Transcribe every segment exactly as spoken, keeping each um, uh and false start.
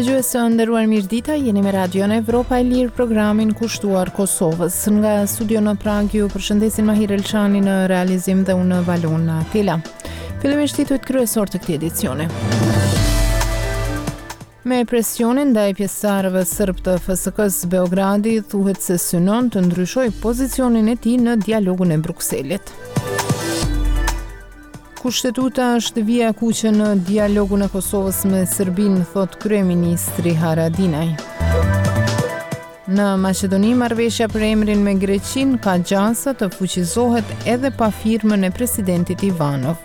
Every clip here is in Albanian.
Dëgjues të nderuar, mirëdita, jeni me Radion Evropa e Lirë, programin kushtuar Kosovës. Nga studio në Prag ju përshëndesin Mahir Elçani në realizim dhe unë Valona Tela. Fillimisht titujt kryesor të këtij edicioni. Me presionin ndaj pjesëtarëve serb të F S K-s, Beogradi thuhet se synon të ndryshojë pozicionin e tij në dialogun e Brukselit. Kushtetuta është vija e kuqe në dialogun e Kosovës me Serbinë, thot kryeministri Haradinaj. Në Maqedoni, marrëveshja për emrin me Greqinë ka gjasa të fuqizohet edhe pa firmën e presidentit Ivanov.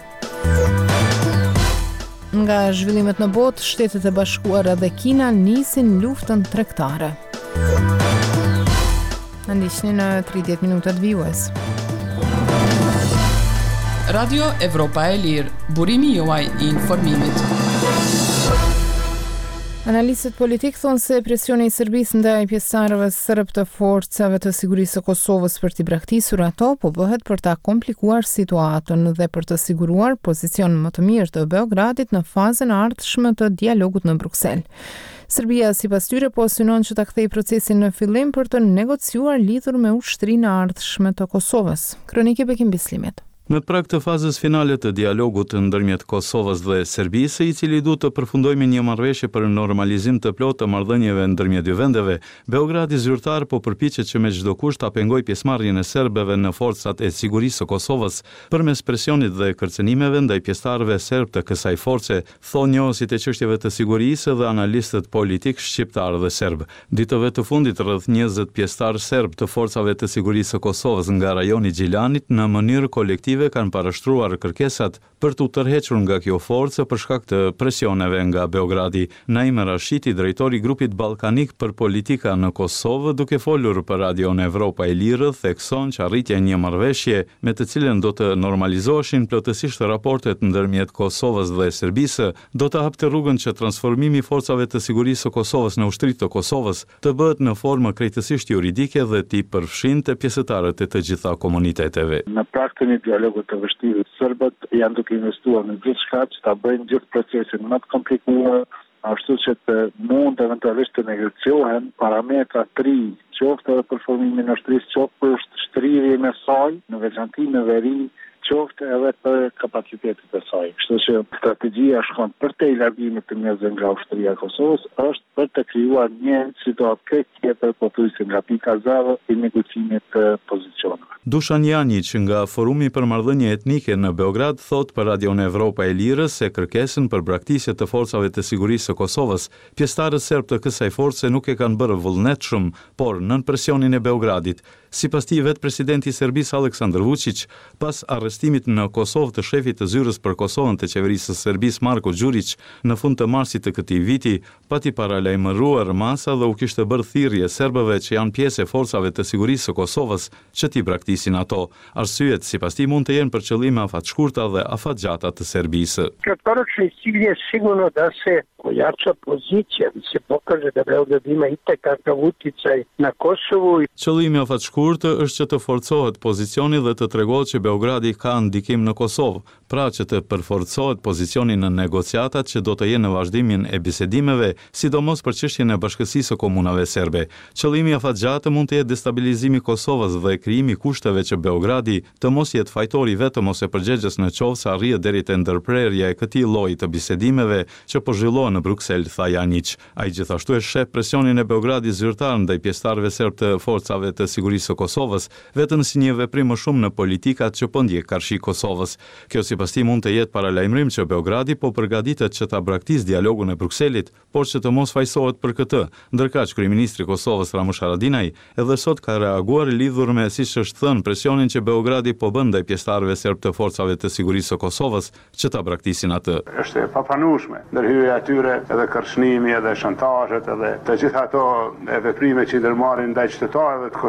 Nga zhvillimet në botë, Shtetet e Bashkuara dhe Kina nisin luftën tregtare. Na ndiqni në tridhjetë minutat vijues. Radio Evropa e Lirë, burimi juaj i informimit. Analistët politik thonë se presioni i Serbisë ndaj pjesëtarëve serb të forcave të sigurisë së Kosovës për t'i braktisur ato po bëhet për ta komplikuar situatën dhe për të siguruar pozicion më të mirë të Beogradit në fazën e ardhshme të dialogut në Bruksel. Serbia sipas tyre po synon që ta kthejë procesin në fillim për të negociuar lidhur me ushtrinë e ardhshme të Kosovës. Kronike Bekim Bislimet. Në prag të fazës finale të dialogut ndërmjet Kosovës dhe Serbisë, i cili duhet të përfundojë me një marrëveshje për normalizim të plotë të marrëdhënieve ndërmjet dy vendeve, Beogradi zyrtar po përpiqet që me çdo kusht ta pengojë pjesëmarrjen e serbëve në forcat e sigurisë së Kosovës përmes presionit dhe kërcënimeve ndaj pjesëtarëve serb të kësaj force, thonë njohësit e çështjeve të sigurisë dhe analistët politik shqiptar dhe serb. Ditëve të fundit rreth njëzet pjesëtar serb të forcave të sigurisë së Kosovës nga rajoni Gjilanit në mënyrë kolektive kanë parashtruar kërkesat për t'u tërhequr nga kjo forcë për shkak të presioneve nga Beogradi. Naim Rashiti, drejtori i grupit ballkanik për politika në Kosovë, duke folur për Radion Evropa e Lirë, thekson që arritja e një marrëveshje me të cilën do të normalizoheshin plotësisht raportet ndërmjet Kosovës dhe Serbisë, do të hapte rrugën që transformimi i forcave të sigurisë së Kosovës në ushtri të Kosovës të bëhet në formë krejtësisht juridike dhe t'i përfshinte pjesëtarët e të gjitha komuniteteve. Në praktikën e dialogut të vështirë, serbët janë duke investuar në gjithë shka që ta bëjnë gjithë procesin më të komplikuar, ashtu që të mund eventualisht të negociohen parametra tri, qoftë edhe për formimin e ushtrisë, qoftë për shtrirjen e saj, në veçanti në veri, qoftë edhe për kapacitetet e saj. Kështu që strategjia shkon për te i largimit të njerëzve nga ushtria e Kosovës, është për të krijuar një situatë krejt tjetër, pothuajse nga pika zero i negocimit të pozicioneve. Dušan Janić nga Forumi për marrëdhënie etnike në Beograd thot për Radion Evropa e Lirës se kërkesën për braktisje të forcave të sigurisë së Kosovës, pjesëtarët serb të kësaj force nuk e kanë bërë vullnetshëm, por nën presionin e Beogradit. Sipas tij, vetë presidenti i Serbisë Aleksandar Vučić, pas arrestimit në Kosovë të shefit të zyrës për Kosovën të qeverisë së Serbisë Marko Đurić në fund të marsit të këtij viti, pati paralajmëruar masa dhe u kishte bërë thirrje serbëve që janë pjesë e forcave të sigurisë së Kosovës që t'i braktisin ato. Arsyet sipas tij mund të jenë për qëllime afat dhe afatgjata të Serbisë. Kratkoročni cilj je sigurno da se ojača pozicija, da se pokaže da Beograd ima itekakav uticaj na Kosovu. Qëllimi afatshkurtë është që të forcohet pozicioni dhe të tregohet që Beogradi ka ndikim në Kosovë, pra që të përforcohet pozicioni në negociatat që do të jenë në vazhdimin e bisedimeve, sidomos për çështjen e bashkësisë së komunave serbe. Qëllimi afatgjatë mund të jetë destabilizimi i Kosovës dhe krijimi i kushteve që Beogradi të mos jetë fajtori vetëm ose përgjegjës në qoftë se arrihet deri te ndërprerja e këtij lloji të bisedimeve që po zhvillohen në Bruksel, tha Janić. Ai gjithashtu e sheh presionin e Beogradit zyrtar ndaj pjesëtarëve serb të forcave të sigurisë së Kosovës, vetëm si një veprim më shumë në politikat që po ndjek karshi Kosovës. Kjo sipas tij mund të jetë paralajmërim që Beogradi po përgatitet që ta braktisë dialogun e Brukselit, por që të mos fajsohet për këtë. Ndërkaq kryeministri i Kosovës Ramush Haradinaj edhe sot ka reaguar lidhur me, siç është thënë, presionin që Beogradi po bën ndaj pjesëtarëve serb të forcave të sigurisë së Kosovës që ta braktisin atë. Është e papranueshme ndërhyrja e tyre, edhe kërcënimi, edhe shantazhet, edhe të gjitha ato e veprime që ndërmarrin ndaj qytetarëve të Kosovës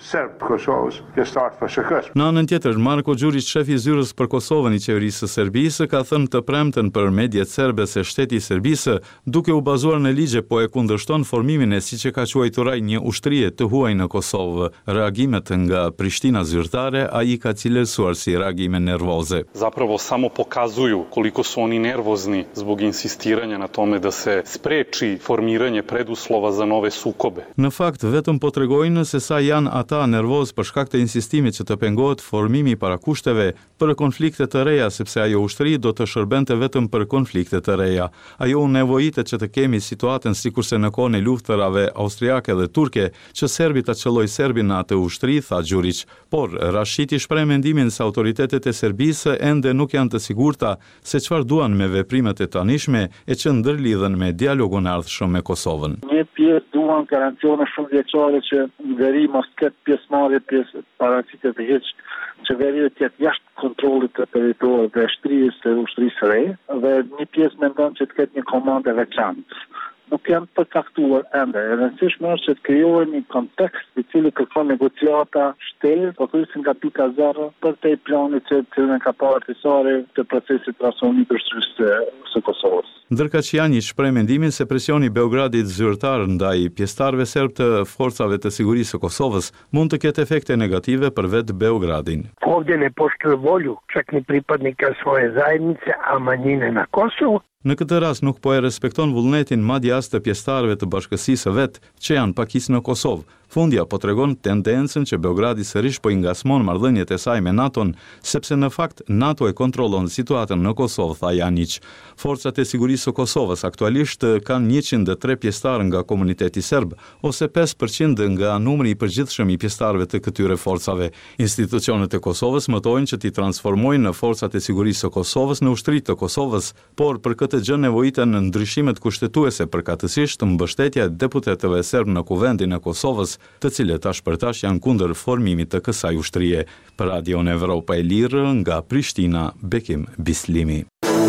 serb të Kosovës pjesëtar të F S K-s. Në anën tjetër, Marko Gjurić, shefi i zyrës për Kosovën i qeverisë së Serbisë, ka thënë të premten për mediat serbe se shteti i Serbisë, duke u bazuar në ligje, po e kundërshton formimin e siç e ka quajturaj një ushtrie të huaj në Kosovë. Reagimet nga Prishtina zyrtare ai ka cilësuar si reagime nervoze. Zapravo samo pokazuju koliko su oni nervozni zbog insistiranja na tome da se spreči formiranje preduslova za nove sukobe. Në fakt, vetëm po tregojnë se sa janë ata nervoz për shkak të insistimit që të pengohet formimi i parakushteve për konflikte të reja, sepse ajo ushtri do të shërbente vetëm për konflikte të reja. Ajo u nevojitet që të kemi situatën sikurse në kohën e luftërave austriake dhe turke, që serbi ta çelloj serbin në atë ushtri, tha Gjurić. Por Rashiti shpreh mendimin se autoritetet e Serbisë ende nuk janë të sigurta se çfarë duan me veprimet e tanishme e që ndërlidhen me dialogun e ardhshëm me Kosovën. Një pjesë duan garancione shumë vjeçare që veri mos ketë pjesëmarrje pjesë paraqitet të hiç qeveria të jetë jashtë kontrollit të territorit dhe shtrisë të ushtrisë së re, dhe një pjesë mendon që të ketë një komandë veçantë. Nuk janë përcaktuar ende. E rëndësishme është që të krijohet një kontekst i cili kërkon negociata shtesë, po thjesht nga pika zero për te plani që të ka partisare të procesit transformimi të shtrisë së Kosovës. Ndërka që janë një shpreh mendimin se presioni Beogradit zyrtar ndaj pjesëtarëve serb të forcave të sigurisë së Kosovës mund të ketë efekte negative për vetë Beogradin. Ovdje ne poštuju volju čak ni pripadnika svoje zajednice, a manjine na Kosovu. Në këtë rast nuk po e respekton vullnetin madje as të pjesëtarëve të bashkësisë së vet, që janë pakis në Kosovë. Fundja po tregon tendencën që Beogradi sërish po i ngasmon marrëdhëniet e saj me NATO-n, sepse në fakt NATO e kontrollon situatën në Kosovë, tha Janić. Forcat e sigurisë së Kosovës aktualisht kanë njëqind e tre pjesëtarë nga komuniteti serb, ose pesë përqind nga numri i përgjithshëm i pjesëtarëve të këtyre forcave. Institucionet e Kosovës mëtojnë që t'i transformojnë në forcat e sigurisë së Kosovës në ushtrit të Kosovës, por për këtë gjë nevojiten ndryshimet kushtetuese, përkatësisht mbështetja e deputetëve serb në Kuvendin e Kosovës, të cilët tash për tash janë kundër formimit të kësaj ushtrie. Për Radion Evropa e Lirë, nga Prishtina, Bekim Bislimi.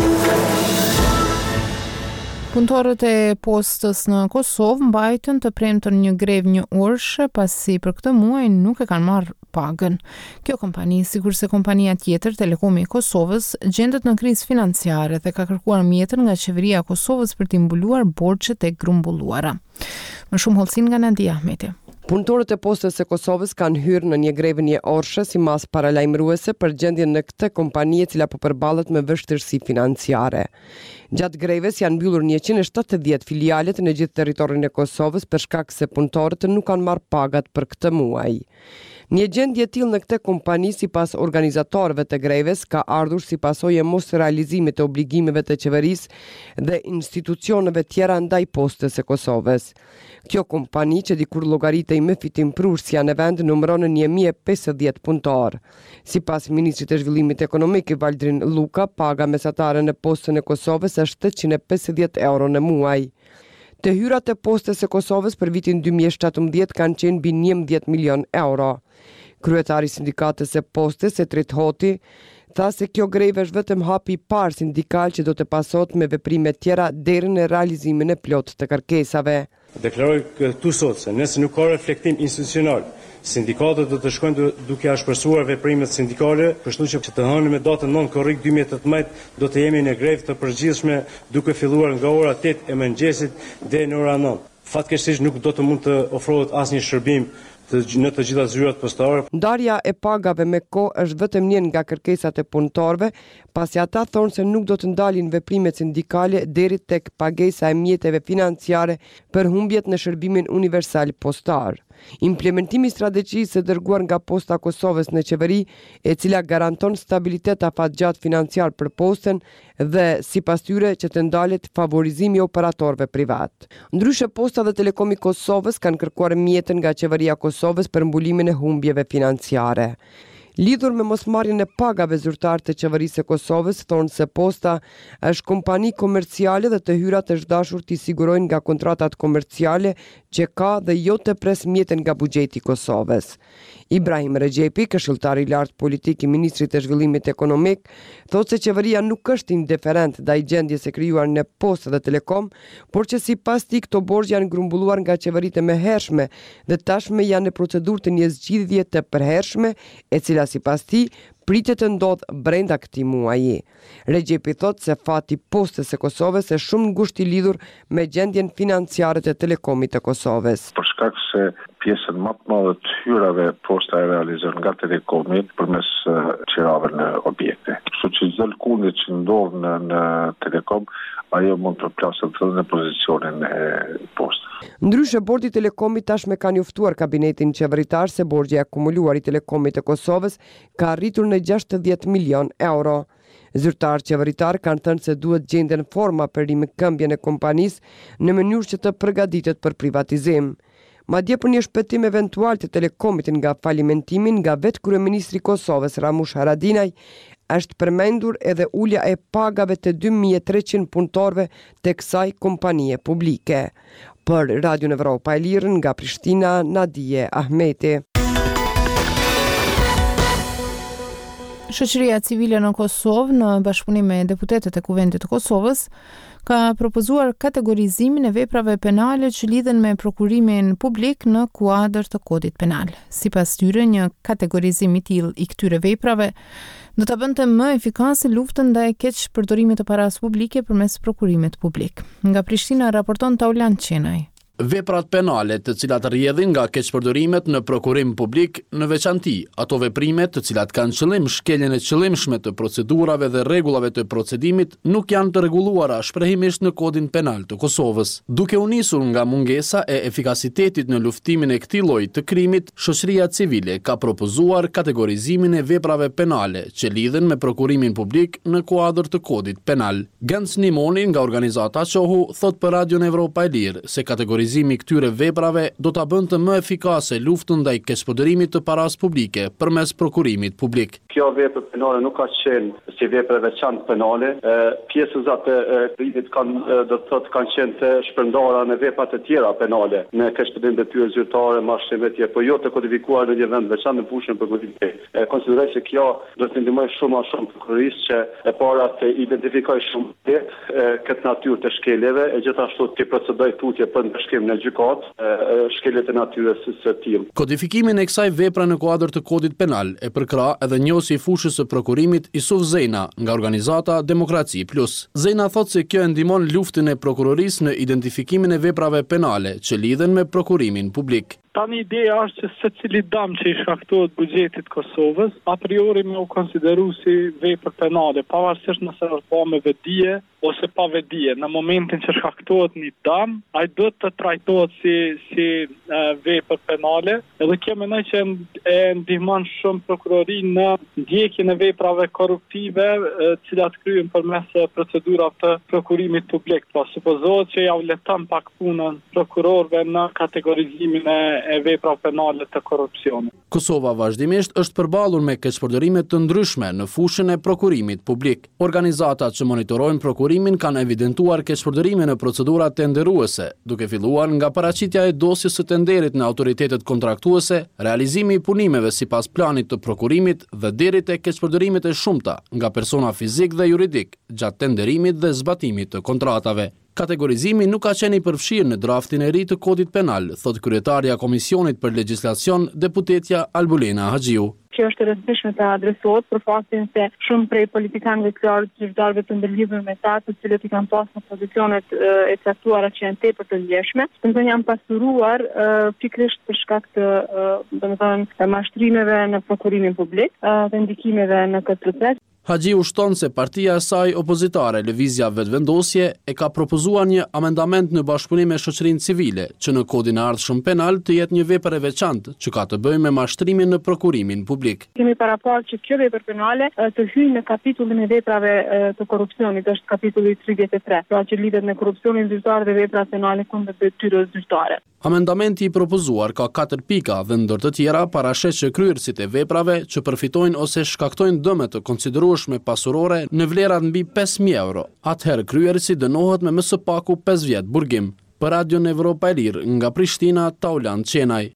Punëtorët e postës në Kosovë mbajtën të premtën një grevë një orëshe pasi për këtë muaj nuk e kanë marrë pagën. Kjo kompani, sigurisht kompania tjetër, Telekomi i Kosovës, gjendet në krizë financiare dhe ka kërkuar mjetën nga qeveria e Kosovës për t'i mbuluar borxhet e grumbulluara. Më shumë hollësin nga Nadia Ahmeti. Punëtorët e postës së Kosovës kanë hyrë në një grevë një orëshe si mas paralajmëruese për gjendjen në këtë kompani e cila po përballet me vështirësi financiare. Gjatë greves janë mbyllur njëqind e shtatëdhjetë filialet në gjithë territorin e Kosovës për shkak se punëtorët nuk kanë marrë pagat për këtë muaj. Një gjendje e tillë në këtë kompani sipas organizatorëve të greves ka ardhur si pasojë e mos realizimit të obligimeve të qeverisë dhe institucioneve tjera ndaj postës së Kosovës. Kjo kompani që dikur llogaritej me fitim prurësia në vend numëron një mijë e pesëdhjetë punëtor. Sipas ministrit të zhvillimit ekonomik Valdrin Luka, paga mesatare në postën e Kosovës është tetëqind e pesëdhjetë euro në muaj. Të hyrat e postës së Kosovës për vitin dy mijë e shtatëmbëdhjetë kanë qenë mbi njëmbëdhjetë milion euro. Kryetari i sindikatës së postës, Etrit Hoti, tha se kjo grevë është vetëm hapi i parë sindikal që do të pasohet me veprime tjera deri në realizimin e plotë të kërkesave. Deklaroj këtu sot se nëse nuk ka reflektim institucional, sindikatët do të shkojnë duke shpresuar veprimet sindikale, kështu që të hënë me datën nëntë korrik dy mijë e tetëmbëdhjetë do të jemi në grevë të përgjithshme duke filluar nga ora tetë e mëngjesit deri në ora nëntë. Fatkeqësisht nuk do të mund të ofrohet asnjë shërbim të, në të gjitha zyrat postare. Ndarja e pagave me kohë është vetëm një nga kërkesat e punëtorëve, pasi ata thonë se nuk do të ndalin veprimet sindikale deri tek pagesa e mjeteve financiare për humbjet në shërbimin universal postar. Implementimi i strategjisë së dërguar nga Posta Kosovës në qeveri, e cila garanton stabilitet afatgjat financiar për postën dhe sipas tyre që të ndalet favorizimi i operatorëve privat. Ndryshe, Posta dhe Telekomi Kosovës kanë kërkuar mjetën nga qeveria Kosovës për mbulimin e humbjeve financiare. Lidhur me mosmarrjen e pagave zyrtare të qeverisë së Kosovës, thonë se Posta është kompani komerciale dhe të hyrat është dashur t'i sigurojnë nga kontratat komerciale që ka dhe jo të presmjeten nga buxheti i Kosovës. Ibrahim Regjepi, këshilltar i lartë politik i ministrit të zhvillimit ekonomik, thotë se qeveria nuk është indiferent ndaj gjendjes së krijuar në Postë dhe Telekom, por që sipas tij këto borxhe janë grumbulluar nga qeveritë e mëhershme dhe tashmë janë në procedurë të një zgjidhje të përhershme, e cila sipas tij pritet të ndodhë brenda këtij muaji. Regjepi thotë se fati Postës së Kosovës është shumë ngushtë i lidhur me gjendjen financiare të Telekomit të Kosovës. Për shkak se pjesën më të madhe të hyrave Posta e realizon nga Telekomi përmes uh, qirave në objekte. Kështu që çdo lëkundje që ndodh në, në Telekom, ajo mund të plasë të në pozicionin e Postës. Ndryshe, bordi i Telekomit tashmë ka njoftuar kabinetin qeveritar se borxhi akumuluar i Telekomit të Kosovës ka arritur në gjashtëdhjetë milion euro. Zyrtarë qeveritar kanë thënë se duhet gjenden forma për rikëmbjen e kompanisë në mënyrë që të përgatitet për privatizim. Madje për një shpëtim eventual të Telekomit nga falimentimin nga vetë kryeministri i Kosovës Ramush Haradinaj, është përmendur edhe ulja e pagave të dy mijë e treqind punëtorëve të kësaj kompanie publike. Për Radio Evropa e Lirë nga Prishtina, Nadije Ahmeti. Shoqëria civile në Kosovë, në bashkëpunim me deputetët e Kuvendit të Kosovës, ka propozuar kategorizimin e veprave penale që lidhen me prokurimin publik në kuadër të kodit penal. Sipas tyre, një kategorizim i tillë i këtyre veprave do ta bënte më efikase luftën ndaj keq përdorimit të parasë publike përmes prokurimit publik. Nga Prishtina raporton Taulan Qenaj. Veprat penale të cilat rrjedhin nga keqpërdorimet në prokurim publik, në veçanti ato veprime të cilat kanë qëllim shkeljen e qëllimshme të procedurave dhe rregullave të procedimit, nuk janë të rregulluara shprehimisht në Kodin Penal të Kosovës. Duke u nisur nga mungesa e efikasitetit në luftimin e këtij lloji të krimit, shoqëria civile ka propozuar kategorizimin e veprave penale që lidhen me prokurimin publik në kuadër të Kodit Penal. Gans Nimoni nga organizata Qohu thot për Radio Evropa e Lirë se kategorizimi Kategorizimi këtyre veprave do ta bënte më efikase luftën ndaj keqpërdorimit të parasë publike përmes prokurimit publik. Kjo vepër penale nuk ka qenë si vepër veçantë penale. Pjesëzat e krimit kanë do të thotë kanë qenë të shpërndara në vepra të tjera penale, në keqpërdorim detyrë zyrtare, mashtrim etj, por jo të kodifikuar në një vend veçantë në fushën prokurimit. Konsideroj se kjo do të ndihmojë shumë më shumë prokurorisë që e para të identifikojë shumë këtë natyrë të shkeljeve e gjithashtu të procedojë tutje për në gjykat, shkeljet e natyrës së tillë. Kodifikimin e kësaj vepre në kuadër të kodit penal e përkra edhe njohësi i fushës së prokurimit Isuf Zena nga organizata Demokraci Plus. Zena thot se kjo e ndihmon luftën e prokurorisë në identifikimin e veprave penale që lidhen me prokurimin publik. Tani ideja është që secili dëm që i shkaktohet buxhetit Kosovës, a priori me u konsideru si vepër penale, pavarësisht nëse është bërë me vedije ose pa vedije. Në momentin që shkaktohet një dëm, ai duhet të trajtohet si si e, vepër penale, edhe kjo mendoj që e ndihmon shumë prokurorinë në ndjekjen e veprave korruptive, të cilat kryhen përmes procedurave të prokurimit publik. Po supozohet që ja u leton pak punën prokurorëve në kategorizimin e e vepra penale të korrupsionit. Kosova vazhdimisht është përballur me keqpërdorime të ndryshme në fushën e prokurimit publik. Organizatat që monitorojnë prokurimin kanë evidentuar keqpërdorime në procedurat tenderuese, duke filluar nga paraqitja e dosjes së tenderit në autoritetet kontraktuese, realizimi i punimeve sipas planit të prokurimit dhe deri te keqpërdorimet e shumta nga persona fizik dhe juridik gjatë tenderimit dhe zbatimit të kontratave. Kategorizimi nuk ka qenë i përfshirë në draftin e ri të kodit penal, thot kryetarja e Komisionit për Legjislacion, deputetja Albulena Haxhiu. Që është e rëndësishme të adresohet për faktin se shumë prej politikanëve të lartë qytetarëve të ndërlidhur me ta, të cilët i kanë pasur në pozicionet e caktuara që janë tepër të ndjeshme, domethënë janë pasuruar pikërisht për shkak të domethënë mashtrimeve në prokurimin publik dhe ndikimeve në këtë proces. Haxhi u shton se partia e saj opozitare Lëvizja Vetëvendosje e ka propozuar një amendament në bashkëpunim me shoqërinë civile që në kodin e ardhshëm penal të jetë një vepër e veçantë që ka të bëjë me mashtrimin në prokurimin publik. Kemi paraqarë që kjo vepër penale të hyjë në kapitullin e veprave të korrupsionit, është kapitulli tridhjetë e tre, pra që lidhet me korrupsionin zyrtar dhe veprat penale kundër detyrës zyrtare. Amendamenti i propozuar ka katër pika dhe ndër të tjera parashet që kryerësit e veprave që përfitojnë ose shkaktojnë dëme të konsiderueshme pasurore në vlerat mbi pesë mijë euro. Atëherë kryerësi dënohet me më së paku pesë vjet burgim. Për Radion Evropa e Lirë nga Prishtina, Taulan Qenaj.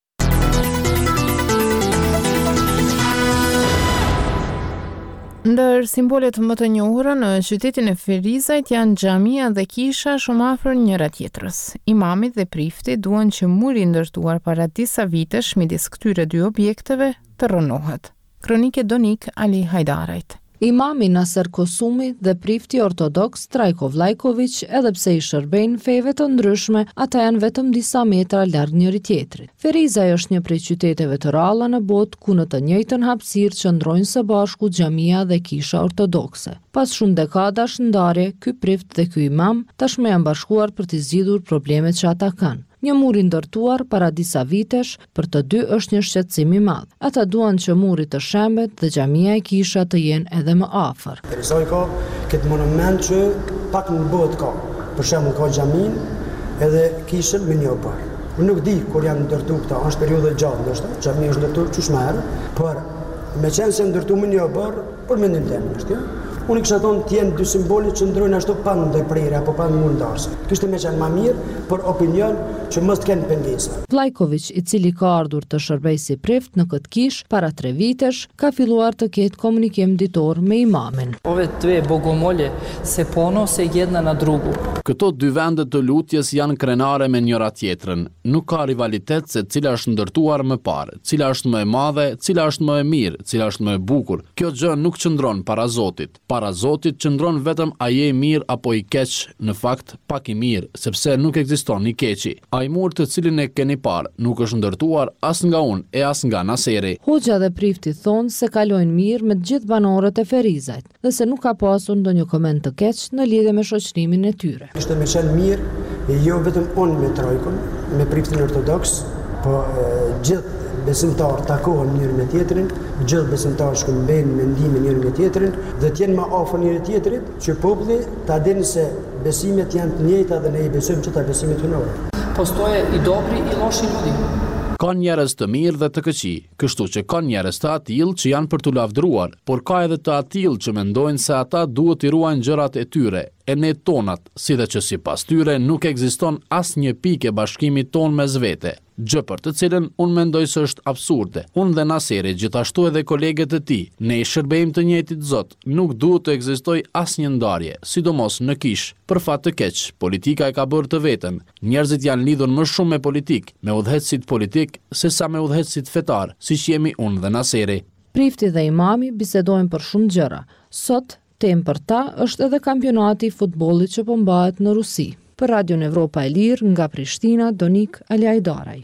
Ndër simbolet më të njohura në qytetin e Ferizajt janë xhamia dhe kisha shumë afër njëra tjetrës. Imamit dhe prifti duan që muri ndërtuar para disa vitesh midis këtyre dy objekteve të rënohet. Kronike Donik Ali Hajdarajt. Imami Naser Kosumi dhe prifti ortodoks Trajko Vlajković, edhe pse i shërbejnë feve të ndryshme, ata janë vetëm disa metra larg njëri tjetrit. Ferizaj është një prej qyteteve të ralla në botë ku në të njëjtën hapësirë qëndrojnë së bashku xhamia dhe kisha ortodokse. Pas shumë dekadash ndarje, ky prift dhe ky imam tashmë janë bashkuar për të zgjidhur problemet që ata kanë. Një mur i ndërtuar para disa vitesh, për të dy është një shqetësim i madh. Ata duan që muri të shembet dhe xhamia e kisha të jenë edhe më afër. Ferizaj ka këtë monument që pak në botë ka. Për shembull ka xhamin edhe kishën me një bar. Unë nuk di kur janë ndërtuar këta, është periudhë e gjatë ndoshta. Xhamia është ndërtuar çush më herë, por me qenë se ndërtuar me një bar, për mendim tim është kjo. Unë kisha thonë të jenë dy simbolit që ndrojnë ashtu pa ndërprerje apo pa mundarse. Kishte më qenë më mirë, por opinion që mos të kenë pengesa. Vlajković, i cili ka ardhur të shërbejë si prift në këtë kishë para tre vitesh, ka filluar të ketë komunikim ditor me imamin. Ove dve bogomolje se ponose jedna na drugu. Këto dy vende të lutjes janë krenare me njëra tjetrën. Nuk ka rivalitet se cila është ndërtuar më parë, cila është më e madhe, cila është më e mirë, cila është më e bukur. Kjo gjë nuk qëndron para Zotit. Para Zotit qëndron vetëm a je i mirë apo i keq, në fakt pak i mirë, sepse nuk ekziston i keqi. Ai mur të cilin e keni parë nuk është ndërtuar as nga unë e as nga Naseri. Hoxha dhe prifti thonë se kalojnë mirë me të gjithë banorët e Ferizajt dhe se nuk ka pasur ndonjë koment të keq në lidhje me shoqërimin e tyre. Ishte me qenë mirë, jo vetëm unë me trojkun, me priftin ortodoks, po e, gjithë besimtar takohen njëri me tjetrin, gjithë besimtar shkëmbejnë mendimin njëri me tjetrin dhe të jenë më afër njëri tjetrit, që populli ta dinë se besimet janë të njëjta dhe ne i besojmë që ta besimit hyjnore. Postoje i dobri i loshi ljudi. Ka njerëz të mirë dhe të këqij, kështu që ka njerëz të atill që janë për t'u lavdruar, por ka edhe të atill që mendojnë se ata duhet i ruajnë gjërat e tyre, e ne tonat, si dhe që sipas tyre nuk ekziston asnjë pikë bashkimi ton mes vete. Gjë për të cilën unë mendoj se është absurde. Unë dhe Naseri, gjithashtu edhe kolegët e tij, ne i shërbejmë të njëjtit Zot. Nuk duhet të ekzistojë asnjë ndarje, sidomos në kish. Për fat të keq, politika e ka bërë të veten. Njerëzit janë lidhur më shumë me politik, me udhëheqësit politik, sesa me udhëheqësit fetar, siç jemi unë dhe Naseri. Prifti dhe imami bisedojnë për shumë gjëra. Sot, temë për ta është edhe kampionati i futbollit që po mbahet në Rusi. Për Radion Evropa e Lirë nga Prishtina, Donik Ali Hajdaraj.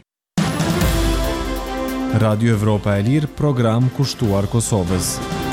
Radio Evropa e Lirë, program kushtuar Kosovës.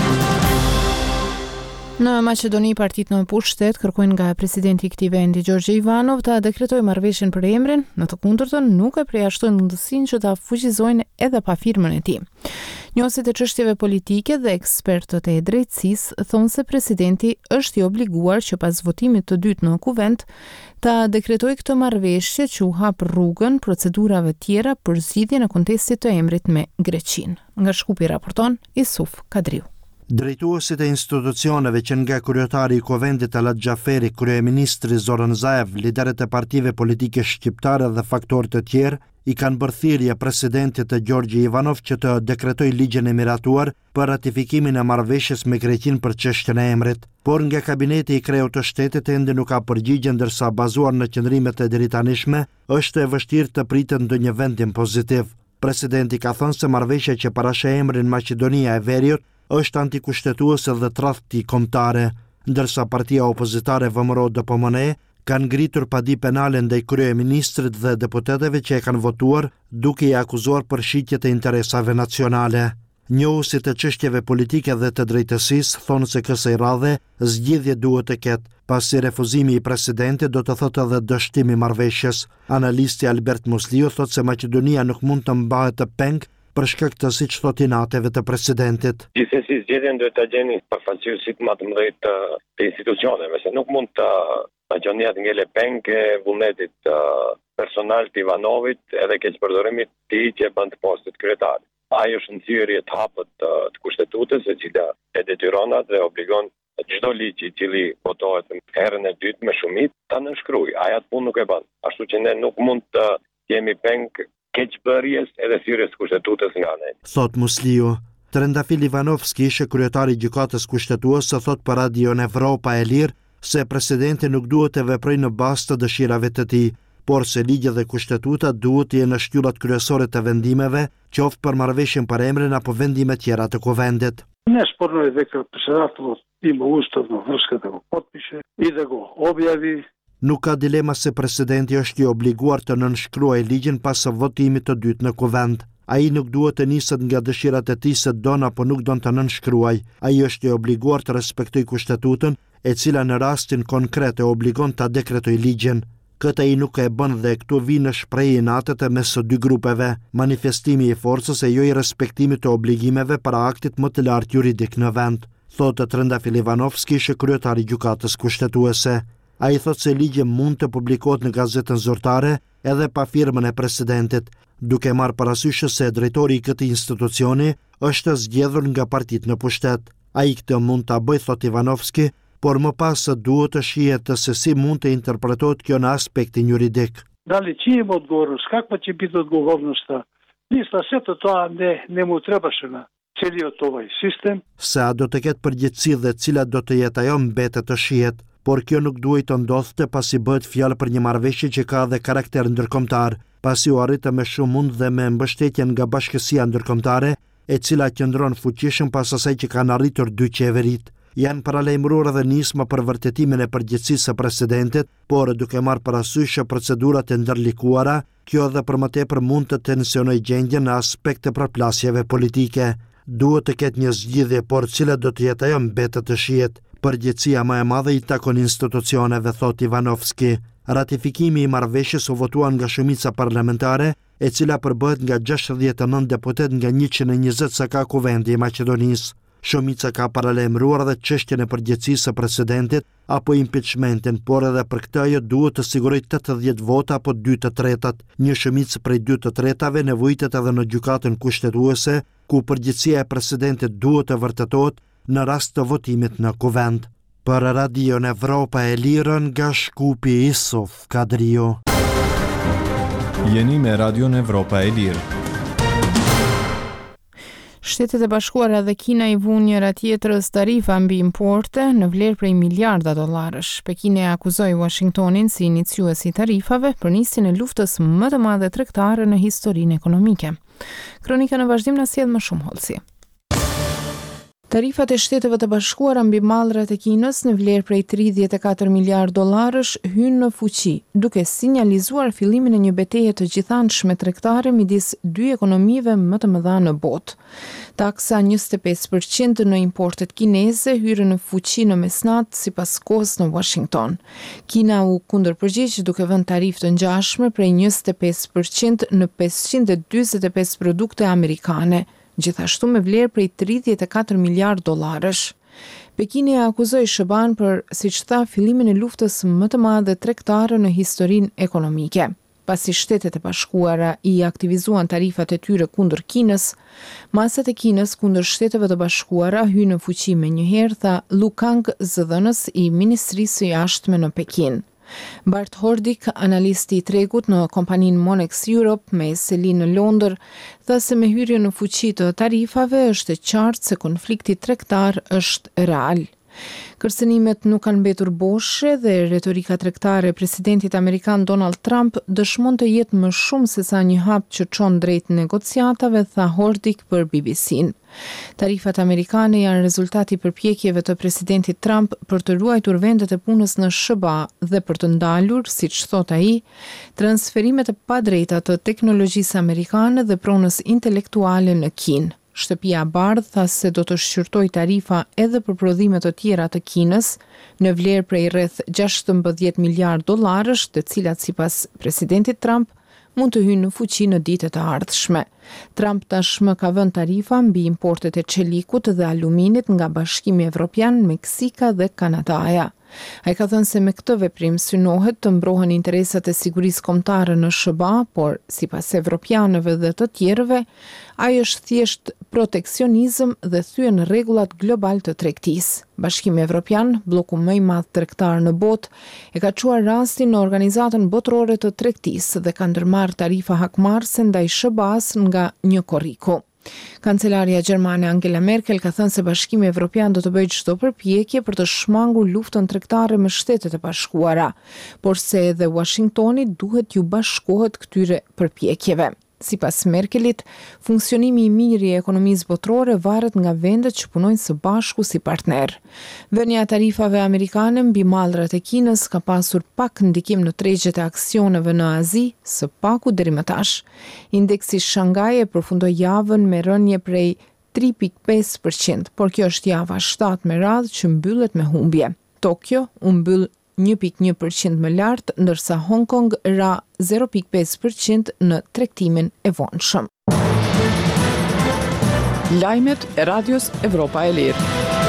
Në Maqedoni, partitë në pushtet kërkojnë nga presidenti i këtij vendi Gjorgje Ivanov të dekretojë marrëveshjen për emrin, në të kundërtën nuk e përjashtojnë mundësinë që ta fuqizojnë edhe pa firmën e tij. Njohësit e çështjeve politike dhe ekspertët e drejtësisë thonë se presidenti është i obliguar që pas votimit të dytë në kuvent ta dekretojë këtë marrëveshje që u hap rrugën procedurave tjera për zgjidhjen e kontestit të emrit me Greqinë. Nga Shkupi raporton Isuf Kadriu. Drejtuesit e institucioneve që nga kryetari i Kuvendit Talat Xhaferi, kryeministri Zoran Zaev, liderët e partive politike shqiptare dhe faktorët e tjerë i kanë bërë thirrje presidentit të Gjorgji Ivanov që të dekretojë ligjin e miratuar për ratifikimin e marrëveshjes me Greqinë për çështjen e emrit, por nga kabineti i kreu të shtetit ende nuk ka përgjigje, ndërsa bazuar në qëndrimet e deritanishme është e vështirë të pritet ndonjë vendim pozitiv. Presidenti ka thënë se marrëveshja që parashë emrin Maqedonia e Veriut është antikushtetuese dhe tradhti kombëtare, ndërsa partia opozitare V M R O D P M N E kanë ngritur padi penale ndaj kryeministrit dhe deputetëve që e kanë votuar, duke i akuzuar për shitje të interesave nacionale. Njohësit e çështjeve politike dhe të drejtësisë thonë se kësaj radhe zgjidhje duhet të ketë, pasi refuzimi i presidentit do të thotë edhe dështim i marrëveshjes. Analisti Albert Musliu thotë se Maqedonia nuk mund të mbahet të peng për shkak të siç thotë inateve të presidentit. Gjithsesi zgjedhjen duhet ta gjeni përfaqësuesit më të mëdhenj të, të institucioneve, se nuk mund të Maqedonia të ngele peng e vullnetit personal të Ivanovit edhe keq përdorimit të tij që bën të postit kryetarit. Ajo është në thyrje të hapët të, të kushtetutës, e cila e detyron dhe obligon çdo ligj i cili votohet herën e dytë me shumicë ta nënshkruaj. Aja të punë nuk e bën. Ashtu që ne nuk mund të jemi peng keqbërjes edhe thyrjes të kushtetutës nga ne. Thot Musliu. Trendafil Ivanovski, ishte kryetari i gjykatës kushtetuese, thot për Radion Evropa e Lirë se presidenti nuk duhet të veprojë në bazë të dëshirave të tij, por se ligjet dhe kushtetuta duhet të jenë në shtyllat kryesore të vendimeve, qoftë për marrëveshjen për emrin apo vendime tjera të kuvendit. Не спорно е дека председателот има уставна врска да го подпише и да го објави. Nuk ka dilema se presidenti është i obliguar të nënshkruajë ligjin pas votimit të dytë në kuvend. Ai nuk duhet të niset nga dëshirat e tij se don apo nuk don të nënshkruajë. Ai është i obliguar të respektojë kushtetutën, e cila në rastin konkret e obligon ta dekretojë ligjin. Këtë ai nuk e bën dhe këtu vinë shprehje inatet e mes së dy grupeve, manifestimi i forcës e jo i respektimit të obligimeve para aktit më të lartë juridik në vend, thotë Trendafil Ivanovski, ishte kryetari i gjykatës kushtetuese. Ai thotë se ligji mund të publikohet në gazetën zyrtare edhe pa firmën e presidentit, duke marrë parasysh se drejtori i këtij institucioni është zgjedhur nga partitë në pushtet. Ai këtë mund ta bëjë, thotë Ivanovski, por më pas duhet të shihet se si mund të interpretohet kjo në aspektin juridik. Дали ќе има одговорност, каква ќе биде одговорноста? Мисля, сето тоа не не му требаше на целиот овој систем. Sa do të ketë përgjegjësi dhe cila do të jetë ajo mbetet të shihet, por kjo nuk duhet të ndodhte pasi bëhet fjalë për një marrëveshje që ka dhe karakter ndërkombëtar, pasi u arritë me shumë mund dhe me mbështetjen nga bashkësia ndërkombëtare, e cila qëndron fuqishëm pas asaj që kanë arritur dy qeverit. Janë paralajmëruar edhe nisma për vërtetimin e përgjegjësisë së presidentit, por duke marrë parasysh procedurat e ndërlikuara, kjo edhe për më tepër mund të tensionojë gjendjen në aspekte përplasjeve politike. Duhet të ketë një zgjidhje, por cila do të jetë ajo mbetet të shihet. Përgjegjësia më e madhe i takon institucioneve, thot Ivanovski. Ratifikimi i marrëveshjes u votuan nga shumica parlamentare, e cila përbëhet nga gjashtëdhjetë e nëntë deputet nga njëqind e njëzet sa ka kuvendi i Maqedonisë. Shumica ka paralajmëruar edhe çështjen e përgjegjësisë së presidentit apo impeachmentin, por edhe për këtë ajo duhet të sigurojë tetëdhjetë vota apo dy të tretat. Një shumicë prej dy të tretave nevojitet edhe në gjykatën kushtetuese, ku përgjegjësia e presidentit duhet të vërtetohet në rast të votimit në kuvend. Për Radion Evropa e Lirë, nga Shkupi, Isuf Kadrio. Jeni me Radion Evropa e Lirë. Shtetet e Bashkuara dhe Kina i vunë njëra tjetrës tarifa mbi importe në vlerë prej miliarda dollarësh. Pekini e akuzoi Washingtonin si iniciues i tarifave për nisjen e luftës më të madhe tregtare në historinë ekonomike. Kronika në vazhdim na sjell më shumë holsi. Tarifat e Shteteve të Bashkuara mbi mallrat e Kinës në vlerë prej tridhjetë e katër miliardë dollarësh hynë në fuqi, duke sinjalizuar fillimin e një betejë të gjithanshme tregtare midis dy ekonomive më të mëdha në botë. Taksa njëzet e pesë përqind në importet kineze hyri në fuqi në mesnatë sipas kohës në Washington. Kina u kundërpërgjigj duke vënë tarifë të ngjashme prej njëzet e pesë përqind në pesëqind e dyzet e pesë produkte amerikane, gjithashtu me vlerë prej tridhjetë e katër miliardë dollarësh. Pekini e akuzoi SHBA-n për, siç tha, fillimin e luftës më të madhe tregtare në historinë ekonomike. Pasi Shtetet e Bashkuara i aktivizuan tarifat e tyre kundër Kinës, masat e Kinës kundër Shteteve të Bashkuara hynë në fuqi menjëherë, tha Lu Kang, zëdhënës i Ministrisë së Jashtme në Pekin. Bart Hordik, analisti i tregut në kompaninë Monex Europe me seli në Londër, tha se me hyrje në fuqi të tarifave është e qartë se konflikti tregtar është real. Kërcënimet nuk kanë mbetur boshe dhe retorika tregtare e presidentit amerikan Donald Trump dëshmon të jetë më shumë se sa një hap që çon drejt negociatave, tha Hordik për B B C-n. Tarifat amerikane janë rezultati i përpjekjeve të presidentit Trump për të ruajtur vendet e punës në S B A dhe për të ndalur, siç thot ai, transferimet e padrejta të teknologjisë amerikane dhe pronës intelektuale në Kinë. Shtëpia e Bardhë tha se do të shqyrtoj tarifa edhe për prodhime të tjera të Kinës në vlerë prej rreth gjashtëmbëdhjetë miliardë dollarësh, të cilat sipas presidentit Trump mund të hyjnë në fuqi në ditët e ardhshme. Trump tashmë ka vënë tarifa mbi importet e çelikut dhe aluminit nga Bashkimi Evropian, Meksika dhe Kanadaja. Ai ka thënë se me këtë veprim synohet të mbrohen interesat e sigurisë kombëtare në S B A, por sipas evropianëve dhe të tjerëve, ai është thjesht proteksionizëm dhe thyen rregullat global të tregtisë. Bashkimi Evropian, bloku më i madh tregtar në botë, e ka çuar rastin në Organizatën Botërore të Tregtisë dhe ka ndërmarrë tarifa hakmarrëse ndaj S B A-s nga një korriku. Kancelaria gjermane Angela Merkel ka thënë se Bashkimi Evropian do të bëjë çdo përpjekje për të shmangur luftën tregtare me Shtetet e Bashkuara, por se edhe Washingtoni duhet ju bashkohet këtyre përpjekjeve. Sipas Merkelit, funksionimi i mirë i ekonomisë botërore varet nga vendet që punojnë së bashku si partner. Vënia e tarifave amerikane mbi mallrat e Kinës ka pasur pak ndikim në tregjet e aksioneve në Azi, së paku deri më tash. Indeksi Shanghai e përfundoi javën me rënje prej tre pikë pesë përqind, por kjo është java shtatë me radhë që mbyllet me humbje. Tokyo u mbyll një pikë një përqind më lart, ndërsa Hong Kong ra zero pikë pesë përqind në tregtimin e vonshëm. Lajmet e Radios Evropa e Lirë.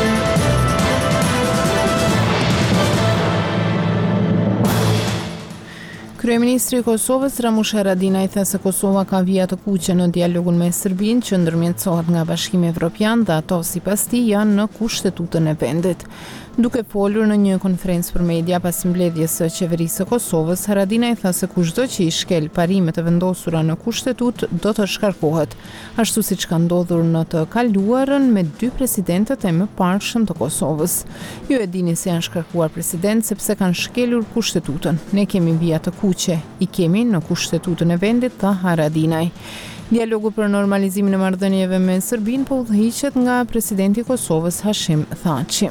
Kryeministri i Kosovës Ramush Haradinaj tha se Kosova ka vija të kuqe në dialogun me Serbinë që ndërmjetësohet nga Bashkimi Evropian dhe ato sipas tij janë në kushtetutën e vendit. Duke folur në një konferencë për media pas mbledhjes së qeverisë së Kosovës, Haradinaj tha se kushdo që i shkel parimet e vendosura në kushtetut do të shkarkohet, ashtu siç ka ndodhur në të kaluarën me dy presidentët e mëparshëm të Kosovës. Ju e dini se janë shkarkuar president sepse kanë shkelur kushtetutën. Ne kemi vija të kuqe, i kemi në kushtetutën e vendit, tha Haradinaj. Dialogu për normalizimin e marrëdhënieve me Serbinë po udhëhiqet nga presidenti i Kosovës Hashim Thaçi.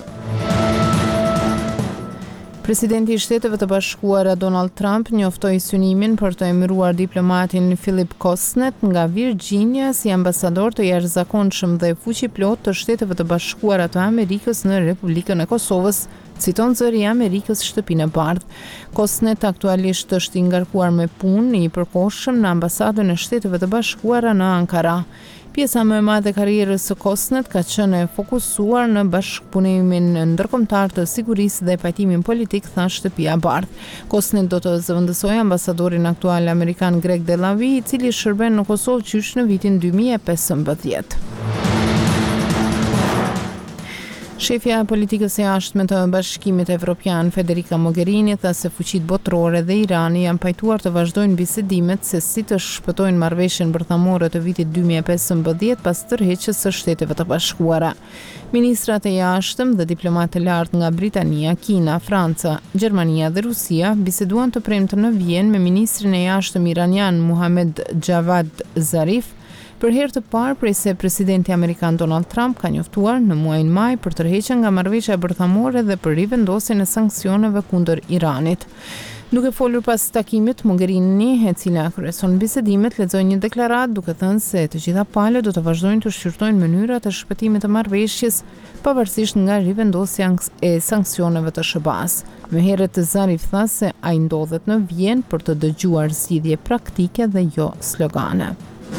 Presidenti i Shteteve të Bashkuara Donald Trump njoftoi synimin për të emëruar diplomatin Philip Kosnet nga Virginia si ambasador të jashtëzakonshëm dhe fuqiplot të Shteteve të Bashkuara të Amerikës në Republikën e Kosovës, citon zëri i Amerikës Shtëpinë e Bardhë. Kosnet aktualisht është i ngarkuar me punë i përkohshëm në ambasadën e Shteteve të Bashkuara në Ankara. Pjesa më e madhe e karrierës së Kosnet ka qenë e fokusuar në bashkëpunimin ndërkombëtar të sigurisë dhe pajtimin politik, tha Shtëpia e Bardhë. Kosnet do të zëvendësojë ambasadorin aktual amerikan Greg Delavi, i cili shërben në Kosovë qysh në vitin dy mijë e pesëmbëdhjetë. Shefja e politikës e jashtme të Bashkimit Evropian, Federica Mogherini, tha se fuqitë botërore dhe Irani janë pajtuar të vazhdojnë bisedimet se si të shpëtojnë marrëveshjen bërthamore të vitit dy mijë e pesëmbëdhjetë pas tërheqjes së Shteteve të Bashkuara. Ministrat e jashtëm dhe diplomatë të lartë nga Britania, Kina, Franca, Gjermania dhe Rusia biseduan të premte në Vjenë me ministrin e jashtëm iranian Muhammad Javad Zarif, për herë të parë prej se presidenti amerikan Donald Trump ka njoftuar në muajin maj për tërheqjen nga marrëveshja bërthamore dhe për rivendosjen e sanksioneve kundër Iranit. Duke folur pas takimit, Mogherini, e cila kryeson bisedimet, lexoi një deklaratë duke thënë se të gjitha palët do të vazhdojnë të shqyrtojnë mënyrat e shpëtimit të marrëveshjes, pavarësisht nga rivendosja e sanksioneve të S B A-s. Më herët Zarif tha se ai ndodhet në Vjenë për të dëgjuar zgjidhje praktike dhe jo slogane.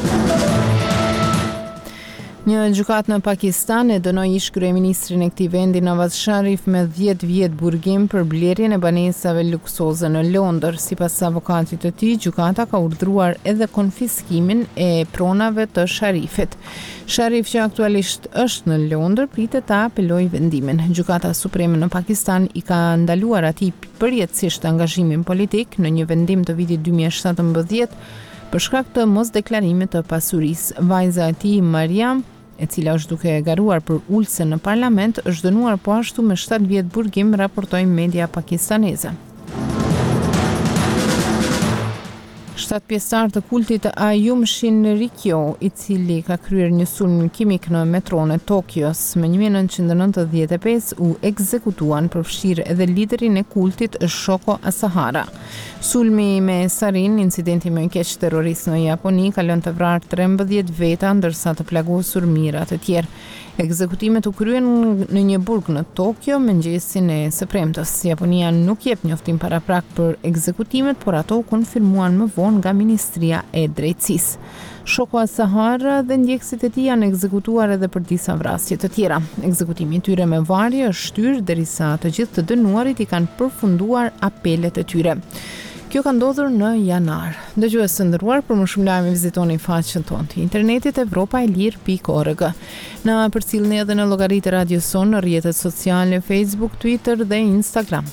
Një gjykatë në Pakistan e dënoi ish kryeministrin e këtij vendi Nawaz Sharif me dhjetë vjet burgim për blerjen e banesave luksoze në Londër. Sipas avokatit të tij, gjykata ka urdhëruar edhe konfiskimin e pronave të Sharifit. Sharif, që aktualisht është në Londër, pritet ta apelojë vendimin. Gjykata Supreme në Pakistan i ka ndaluar atij përjetësisht angazhimin politik në një vendim të vitit dy mijë e shtatëmbëdhjetë për shkak të mosdeklarimit të pasurisë. Vajza e tij, Mariam, e cila është duke garuar për ulse në parlament, është dënuar po ashtu me shtatë vjet burgim, raportojnë media pakistaneze. Shtatë pjesëtar të kultit Ayum Shinrikyo, i cili ka kryer një sulm kimik në metron e Tokios më një mijë nëntëqind e nëntëdhjetë e pesë, u ekzekutuan përfshirë edhe liderin e kultit Shoko Asahara. Sulmi me sarin, incidenti më i keq terrorist në Japoni, ka lënë të vrarë trembëdhjetë veta ndërsa të plagosur mijëra të tjerë. Ekzekutimet u kryen në një burg në Tokyo mëngjesin e së premtes. Japonia nuk jep njoftim paraprak për ekzekutimet, por ato u konfirmuan më vonë nga Ministria e Drejtësisë. Shoko Asahara dhe ndjekësit e tij janë ekzekutuar edhe për disa vrasje të tjera. Ekzekutimi i tyre me varje është shtyrë derisa të gjithë të dënuarit i kanë përfunduar apelet e tyre. Kjo ka ndodhur në janar. Dëgjues të nderuar, për më shumë lajme vizitoni faqen tonë të internetit evropaelir pikë org. Na përcjellni edhe në llogaritë e Radios Son në rrjetet sociale Facebook, Twitter dhe Instagram.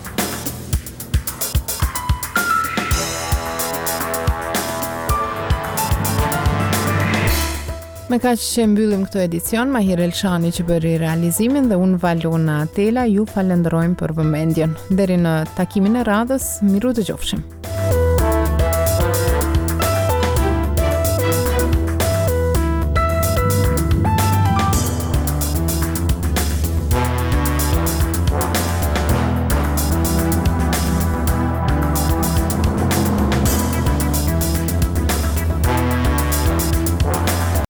Me kaq që mbyllim këtë edicion, Mahir Elshani që bëri realizimin dhe unë Valona Tela ju falenderojmë për vëmendjen. Deri në takimin e radhës, miru dëgjofshim.